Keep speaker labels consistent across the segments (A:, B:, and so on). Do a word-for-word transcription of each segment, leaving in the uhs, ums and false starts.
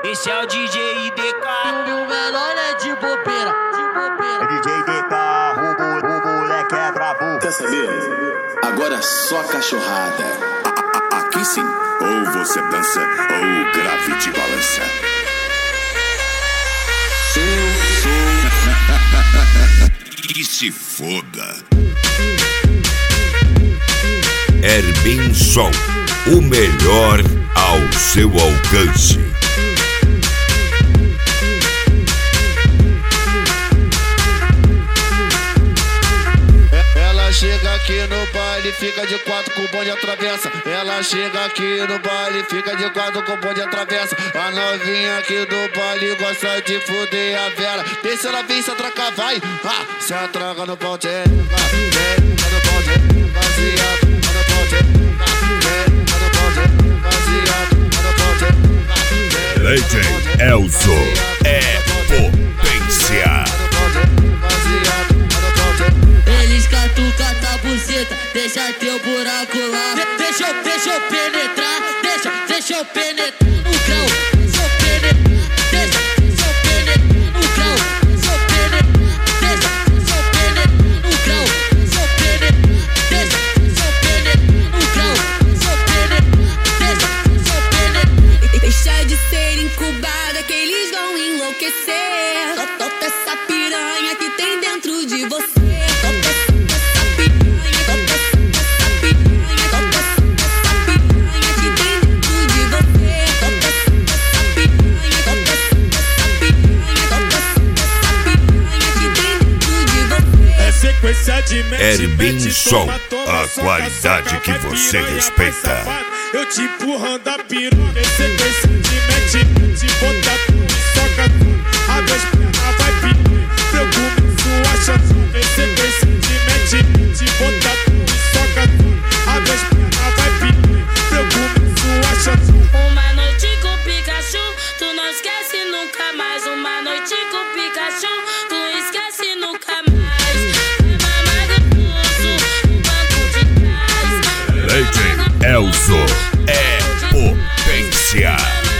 A: Esse é o D J I D K.
B: E o menor é de bobeira, de bobeira.
C: É D J I D K, o, o, o moleque é brabo.
D: Quer saber? Agora só cachorrada.
E: A, a, aqui sim, ou você dança ou o grave te balança.
D: Eu sou.
E: Que se foda.
F: Herbinson, o melhor ao seu alcance.
G: Ela chega aqui no baile, fica de quatro com o bonde atravessa. Ela chega aqui no baile, fica de quatro com o bonde atravessa. A novinha aqui do baile gosta de fuder a Vera. Deixa ela vir se atracar, vai. Ah, se atraca no pau, tchê. Tchê, no pau, tchê. Baseado, no pau, tchê. Tchê, no pau, tchê. Baseado, no pau, tchê.
F: Legend Elzo é potência.
B: Eles catucam a buceta, deixa teu buraco lá. De deixa eu, deixa eu penetrar, deixa, deixa eu penetrar no grau. Deixa eu penetrar, deixa, deixa eu penetrar no grau. Deixa eu penetrar, deixa, deixa eu penetrar no grau. Deixa eu penetrar, deixa, deixa eu penetrar no grau. Deixa eu penetrar, deixa, deixa eu penetrar.
H: Deixa de ser incubada que eles vão enlouquecer. Solta essa piranha que tem dentro de você.
F: Herbinson, a qualidade que você respeita.
I: Eu te empurrando a piroca, em sequência de mete, te bota tudo e soca tudo. A vez perna vai pedir, eu começo a chantar. Em sequência de mete, te bota tudo e soca tudo. A vez perna vai pedir, eu começo a chantar.
J: Uma noite com Pikachu, tu não esquece nunca mais. Uma noite com Pikachu, tu esquece nunca mais.
F: Legend Elzo é potência.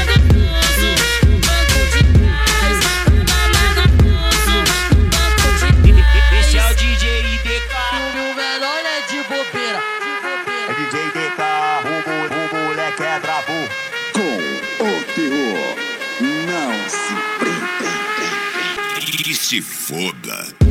A: Esse é o D J I D K.
B: E o menor é de bobeira, de bobeira.
C: É D J I D K, o, o, o moleque é brabo.
D: Com o terror, não se prenda.
E: Que se foda.